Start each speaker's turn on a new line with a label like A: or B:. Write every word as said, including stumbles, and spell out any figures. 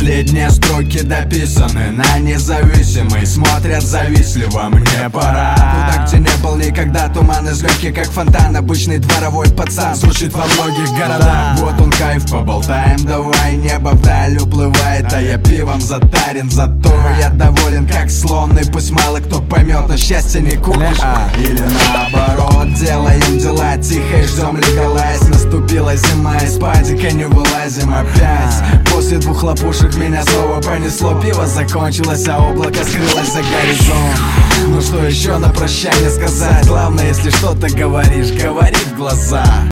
A: Последние строки дописаны на независимый. Смотрят завистливо, мне пора туда, где не был никогда. Туман из легких, как фонтан. Обычный дворовой пацан звучит во многих городах. Вот он кайф, поболтаем, давай. Небо вдаль уплывает, а я пивом затарен. Зато я доволен, как слон. И пусть мало кто поймет, но счастье не купишь. Или наоборот, делаем дела тихо и ждем легалайз. Наступила зима, из падика не вылазим опять. После двух хлопушек меня снова понесло. Пиво закончилось, а облако скрылось за горизонт. Ну что еще на прощание сказать? Главное, если что-то говоришь, говори в глаза.